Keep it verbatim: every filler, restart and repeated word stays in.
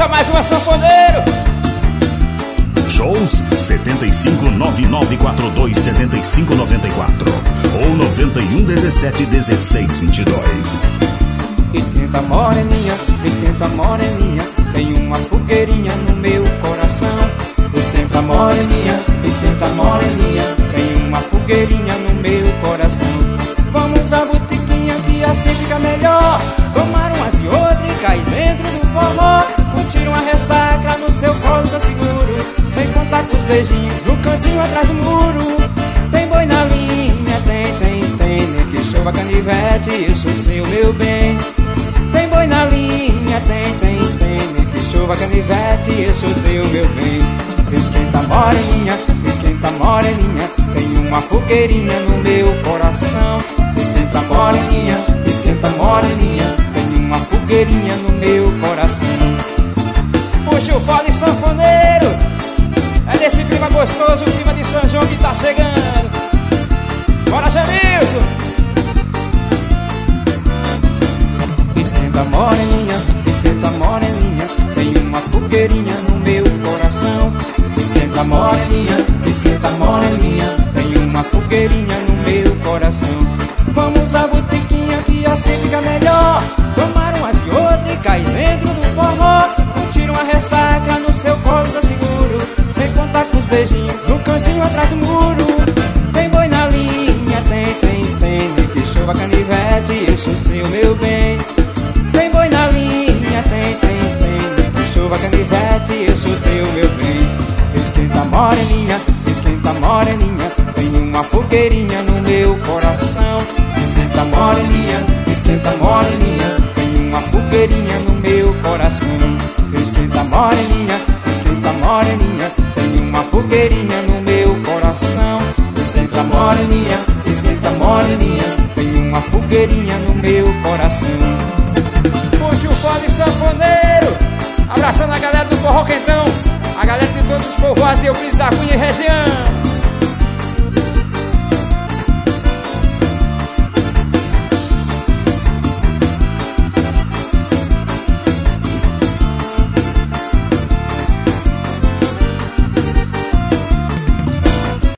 Puxa mais uma, sanfoneiro. Shows setenta e cinco, nove nove quatro dois, setenta e cinco, noventa e quatro ou noventa e um, dezessete, dezesseis, vinte e dois. Esquenta moreninha, esquenta moreninha, tem uma fogueirinha no meu coração. Esquenta moreninha, esquenta moreninha, tem uma fogueirinha no meu coração. Vamos à botiquinha que assim fica melhor. Tomar umas e outra e cair dentro do forró. Curtir uma ressaca no seu colo tão seguro, sem contar com os beijinhos no cantinho atrás do muro. Tem boi na linha, tem, tem, tem, nem que chova canivete, isso sim o meu bem. Tem boi na linha, tem, tem, tem, nem que chova canivete, isso sim o meu bem. Esquenta moreninha, esquenta moreninha, tem uma fogueirinha no meu coração. Esquenta moreninha, esquenta moreninha, tem uma fogueirinha no meu coração. Puxa o fole, sanfoneiro. É desse clima gostoso, o clima de São João que tá chegando. Bora, Jamilson. Esquenta moreninha, esquenta moreninha, tem uma fogueirinha no meu coração. Esquenta moreninha, esquenta moreninha, tem uma fogueirinha no meu coração. Vamos à botiquinha que assim fica melhor. Tomar umas e outra e cair dentro do forró. Curtir uma ressaca no seu colo tão seguro, sem contar com os beijinhos no cantinho atrás do muro. Tem boi na linha, tem, tem, tem, nem que chova canivete, isso sim o meu bem. Tem boi na linha, tem, tem, tem, nem que chova canivete, isso sim o meu bem. Esquenta moreninha, esquenta moreninha, tem uma fogueirinha no meu coração. Esquenta moreninha, esquenta moreninha, tem uma fogueirinha no meu coração. Esquenta moreninha, esquenta moreninha, tem uma fogueirinha no meu coração. Esquenta moreninha, esquenta moreninha, tem uma fogueirinha no meu coração. Puxa o fole, sanfoneiro. Abraçando a galera do Forró Quentão, a galera de todos os povoados de Euclides da Cunha e região.